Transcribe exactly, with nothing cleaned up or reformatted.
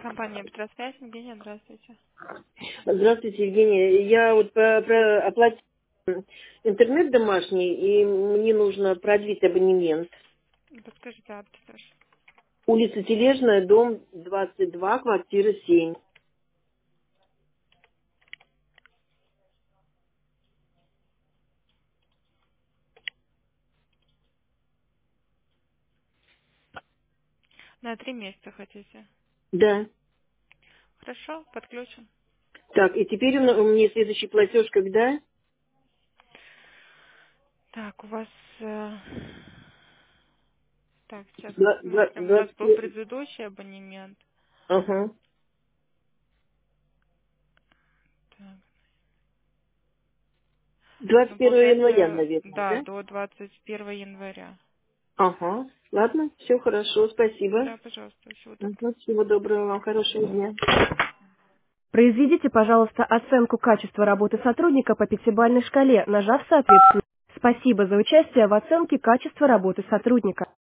Компания «Петросвязь», Евгения, здравствуйте. Здравствуйте, Евгения. Я вот по- про- оплатила интернет домашний, и мне нужно продлить абонемент. Подскажите адрес ваш. Улица Тележная, дом двадцать два, квартира семь. На три месяца хотите? Да. Хорошо, подключим. Так, и теперь у на- у меня следующий платеж когда? Так, у вас... э, Так, сейчас Два- два- посмотрим. У вас двадцать был первого. предыдущий абонемент. Ага. Так. двадцать Ну, первого января, получается, наверное, да, да? до двадцать первого января. Ага. Ладно, все хорошо, спасибо. Да, пожалуйста, всего доброго. Мгм. Всего доброго вам, хорошего дня. Произведите, пожалуйста, оценку качества работы сотрудника по пятибалльной шкале, нажав соответственно. Спасибо за участие в оценке качества работы сотрудника.